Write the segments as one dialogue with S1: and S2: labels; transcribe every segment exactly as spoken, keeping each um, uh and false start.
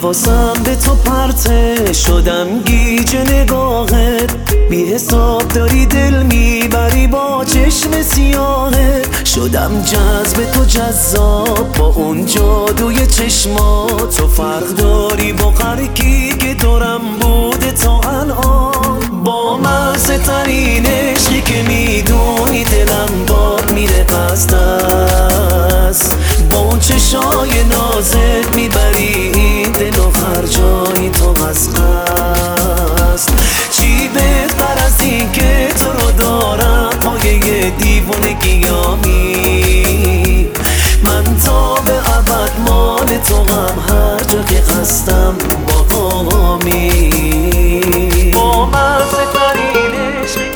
S1: حواسم به تو پرته، شدم گیج نگاهت، بی حساب داری دل میبری با چشم سیاهت. شدم جذب تو جذاب با اون جادوی چشمات، تو فرق داری با هر کی که دورم بوده تا الان. با مزه ترین عشقی که میدونی دلم باد میره قصد است، با اون چشای نازت میبری دل و هر جایی تو از قصد. چی بهتر از این که تو رو دارم پایه دیوونگیامی، من تا به ابد مال تو هم هر جا که قصدم با قامی. با مزه ترین عشقی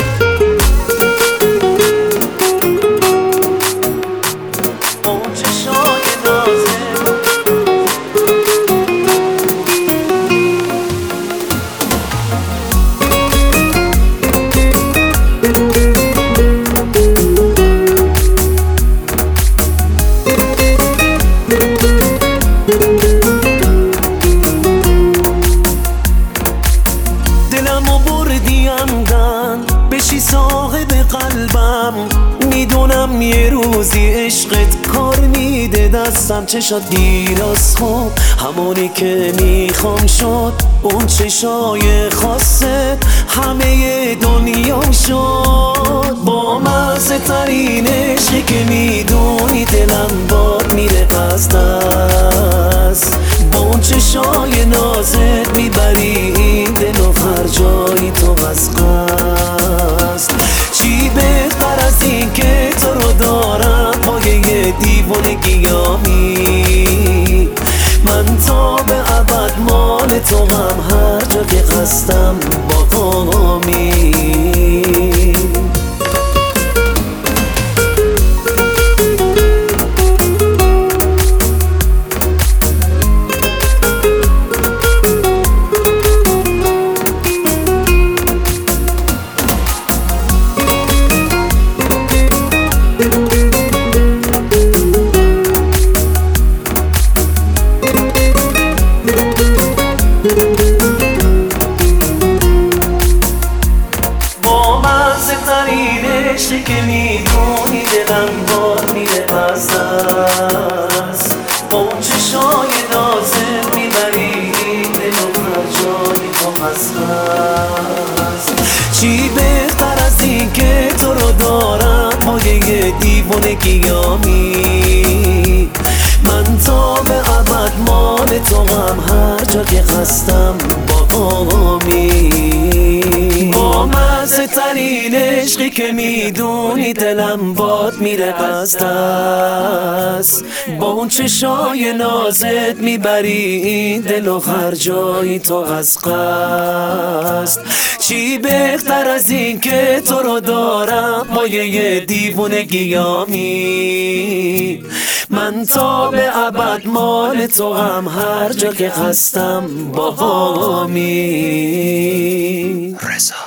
S1: اون چشای نازت، دلمو بردی اندن بشی صاحب قلبم، میدونم یه روزی عشقت کار میده دستم. چشات دیر از خواب همونی که میخوام شد، اون چشای خاصت همه دنیام شد. با مزه ترین عشقی که میدونی دلم باد میره قصد است، با اون چشای نازت میبری دل و هر جایی تو از قصد. چی بهتر از این که تو رو دارم پایه دیوونگیامی، من تا به ابد مال تو هم هر جا که قصدم با قامی. با مزه ترین عشقی که میدونی دلم باد میره قصد است، با اون چشای نازت میبری دل و هر جایی تو از قصد. چی بهتر از این که تو رو دارم پایه دیوونگیامی، من تا به ابد مال تو هم هر جا که قصدم با قامی. با مزه ترین عشقی که میدونی دلم باد میره قصد است، با اون چشای نازت میبری دل و هر جایی تو از قصد. چی بهتر از این که تو رو دارم پایه دیوونگیامی، من تا به ابد مال تو هم هر جا که قصدم با قامی. رضا